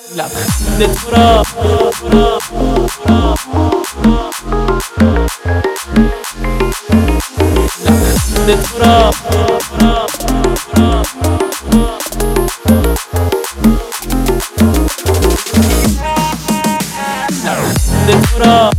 لبخند تو را لبخند تو را لبخند تو را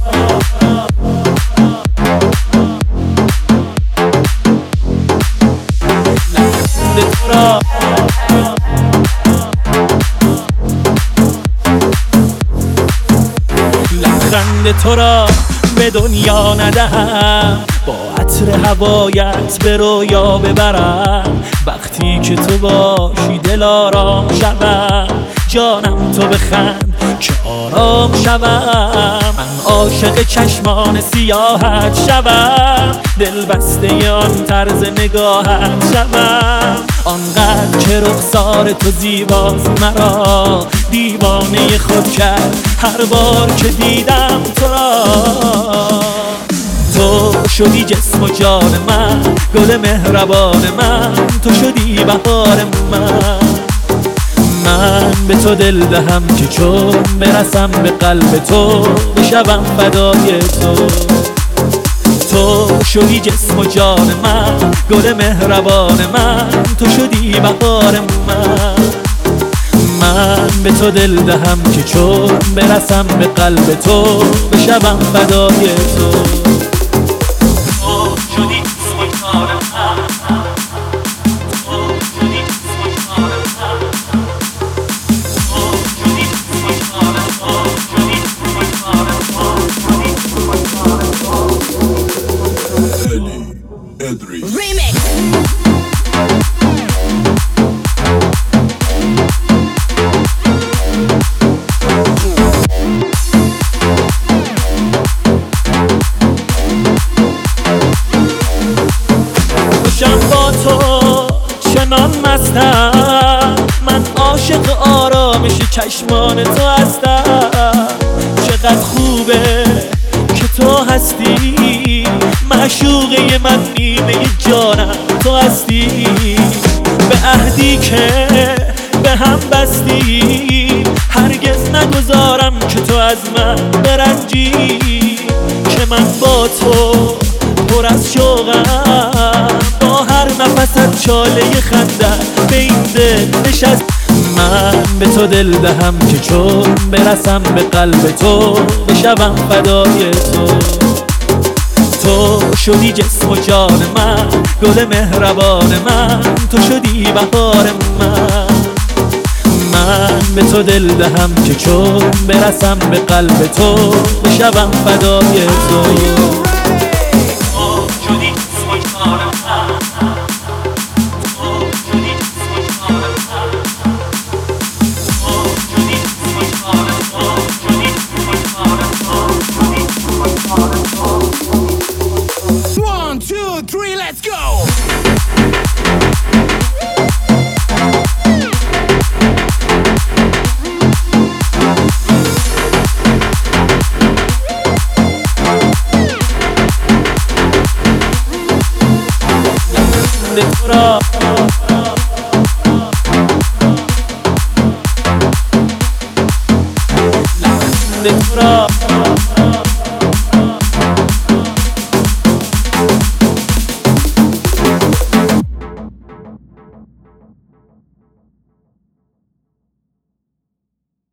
لبخند تو را به دنیا ندهم، با عطر هوایت به رویا ببرم. وقتی که تو باشی دل آرام شوم، جانم تو بخند که آرام شوم. من عاشق چشمان سیاحت شوم، دل بسته آن طرز نگاهت شوم. آنقدر که رخسار تو زیباست مرا دیوانه خود کرد هر بار که دیدم تو را. تو شدی جسم و جان من، گل مهربان من، تو شدی بهار من به تو دل دهم که چون برسم به قلب تو بشوم فدای تو. تو شدی جسم و جان من، گل مهربان من، تو شدی بهار من به تو دل دهم که چون برسم به قلب تو بشوم فدای تو. با تو چنان مستم، من عاشق آرامش چشمان تو هستم. چقدر خوبه که تو هستی، معشوقه من، نیمه جانم تو هستی. به عهدی که به هم بستی هرگز نگذارم که تو از من برنجی. که من با تو پر از شوقم، با هر نفست چاله خنده به این دل نشست. من به تو دل دهم که چون برسم به قلب تو بشوم فدای تو. تو شدی جسم و جان من، گل مهربان من، تو شدی بهار من به تو دل دهم که چون برسم به قلب تو بشوم فدای تو. One, two, three, let's go! لبخند تو را